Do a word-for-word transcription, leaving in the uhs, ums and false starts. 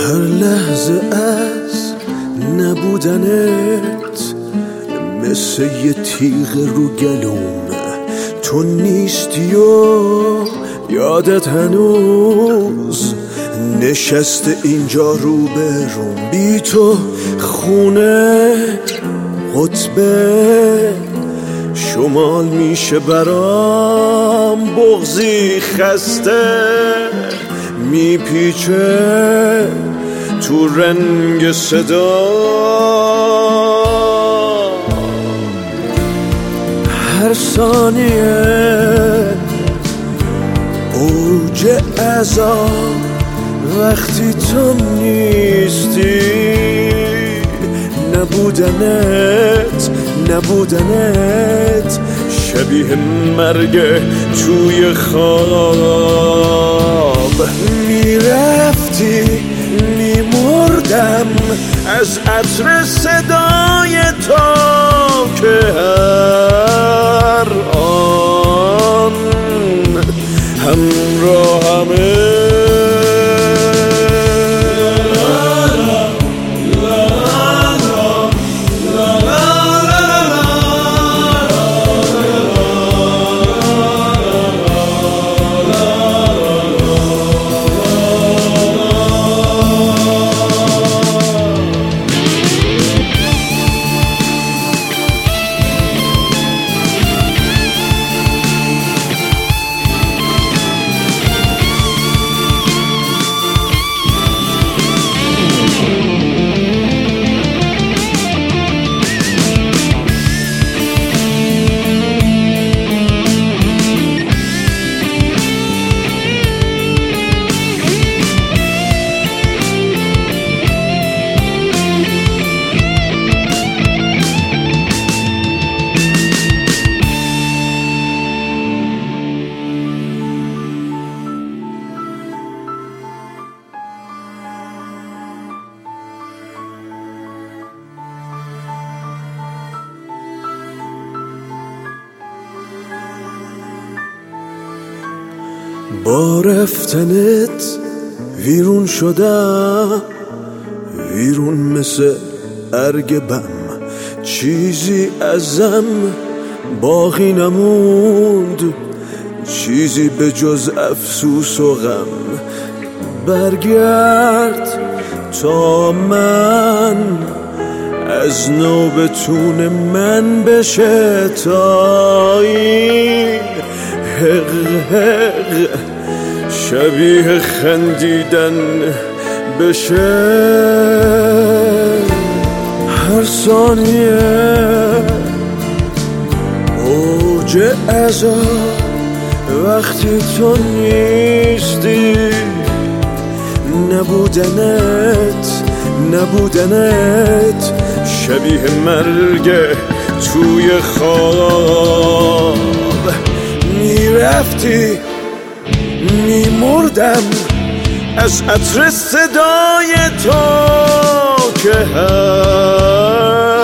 هر لحظه از نبودنت مثل یه تیغ رو گلوم، تو نیستی و یادت هنوز نشسته اینجا رو به روم. بی تو خونه قطبه شمال میشه برام، بغضی خسته میپیچه تو رنگ صدا. هر ثانیه اوج عذاب وقتی تو نیستی، نبودنت نبودنت شبیه مرگ توی خواب. میرفتی میمردم از عطر صدای تو که هر آن همراهمه. با رفتنت ویرون شدم، ویرون مثل ارگ بم، چیزی ازم باقی نموند، چیزی به جز افسوس و غم. برگرد تا من از نو بتون من بشه، تا این حق حق شبیه خندیدن بشه. هر ثانیه اوج عذاب وقتی تو نیستی، نبودنت نبودنت شبیه مرگ توی خواب. میرفتی میمردم از عطر صدای تو که هر